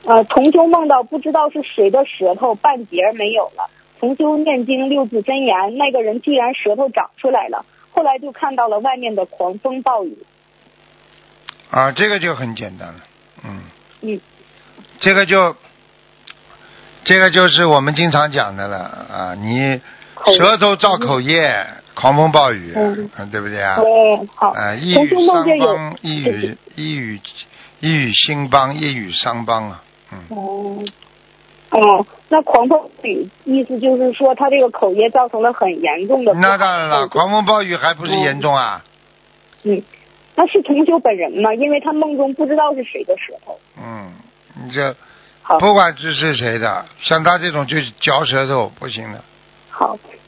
同修梦到不知道是谁的舌头半截没有了，同修念经6字真言，那个人居然舌头长出来了，后来就看到了外面的狂风暴雨。 这个就很简单了，这个就是我们经常讲的了你舌头造口业，狂风暴雨，对不对啊？ 对，好。 一语伤邦，一语兴邦，一语伤邦啊。 那狂风暴雨意思就是说他这个口业造成了很严重的。 那当然了，狂风暴雨还不是严重啊？ 那是同修本人吗？因为他梦中不知道是谁的舌头。 你这不管是谁的，像他这种就是嚼舌头不行的。 好。